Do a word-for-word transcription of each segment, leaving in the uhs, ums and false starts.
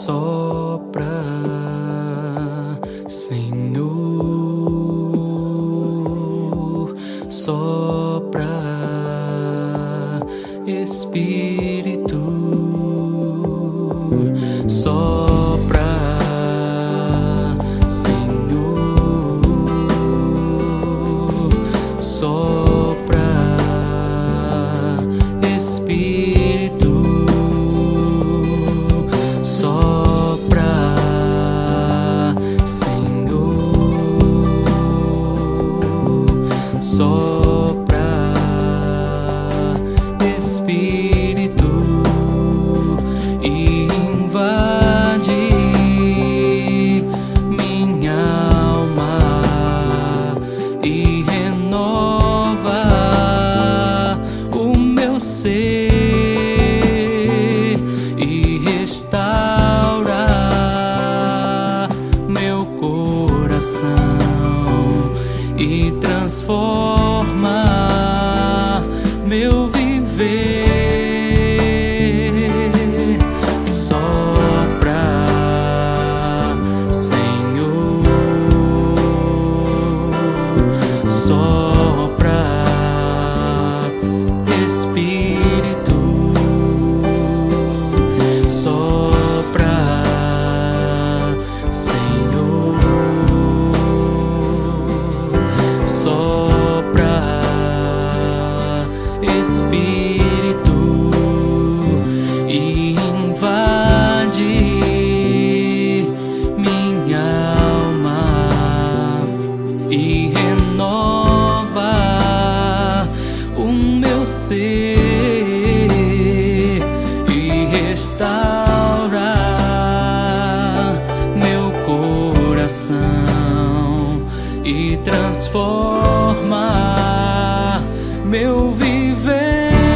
Sopra, Senhor, sopra, Espírito, sopra, Senhor, sopra, Espírito, sopra, Senhor, sopra, Espírito, e invade minha alma e renova o meu ser e restaura meu coração e transforma meu viver. Sopra, Senhor, sopra, Espírito, sopra, Senhor, sopra, Espírito, e invade minha alma e renova o meu ser e restaura meu coração e transforma meu viver.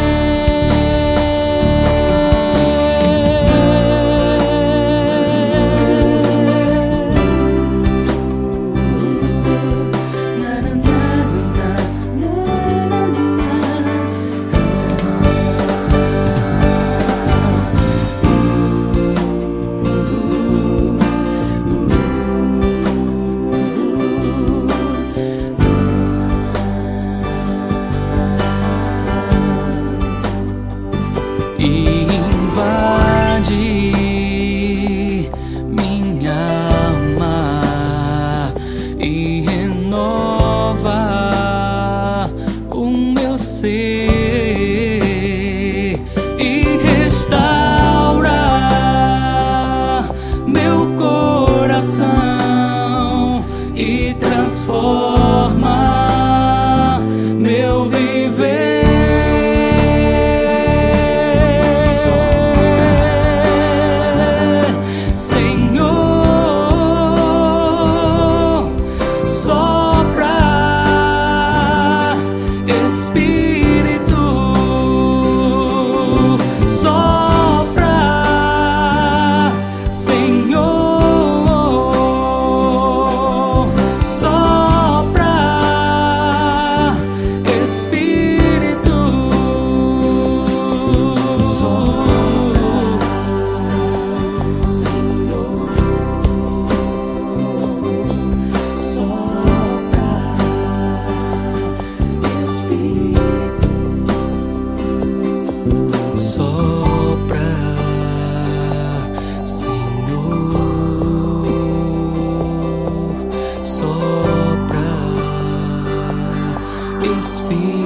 E invade minha alma e renova o meu ser e restaura meu coração e transforma meu viver. Espírito, sopra, Senhor, sopra, Espírito, sopra, Senhor, sopra, Espírito, sopra, Senhor, sopra, Espírito.